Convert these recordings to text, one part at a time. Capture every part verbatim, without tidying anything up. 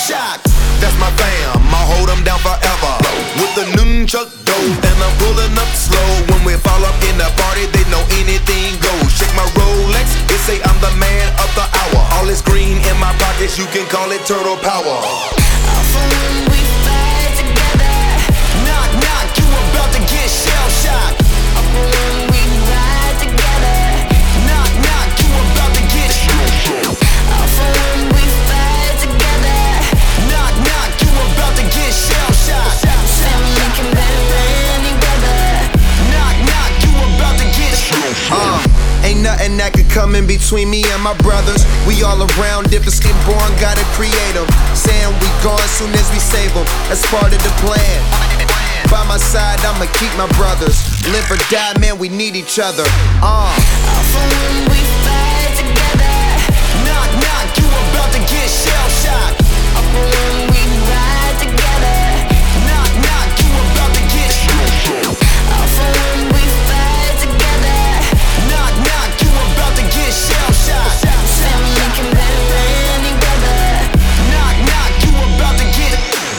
shocked. That's my fam, I'll hold them down forever. With the nunchuck dope, and I'm pulling up slow. When we fall up in the party, they know anything goes. Shake my Rolex, it say I'm the man of the hour. All this green in my pockets, you can call it turtle power. When we fight together, knock knock, you about to get shell shocked. When we ride together, knock knock, you about to get shell shocked. When we fight together, knock knock, you about to get shell shocked. Family can better any weather, knock knock, you about to get shell shocked. Uh, ain't nothing that could come in between me and my brothers. We all around, different skin born, gotta create them. Saying we gone soon as we save them, that's part of the plan. By my side, I'ma keep my brothers. Live or die, man, we need each other. Uh. When we fight together, knock knock, you about to get shell shocked. When we ride together, knock knock, you about to get shell shocked. When we fight together, knock knock, you about to get shell shocked. Family can better any weather, knock knock, you about to get.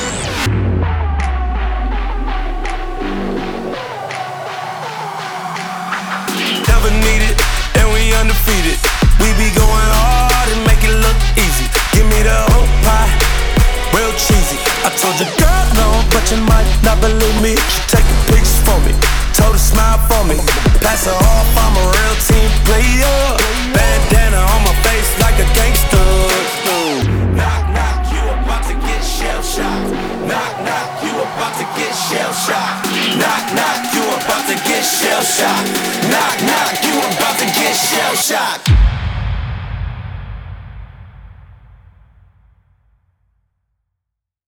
Never needed, and we undefeated. We be going hard and make it look easy. Give me the whole pie, real cheesy. I told your girl no, but you might not believe me. She taking pictures for me, told her smile for me. Pass her off, I'm a real team player. Bandana on my face like a gangster. Knock knock, you about to get shell shocked. Knock knock, you about to get shell shocked. Knock knock, you about to get shell shocked. Knock knock, you about to get shell shocked.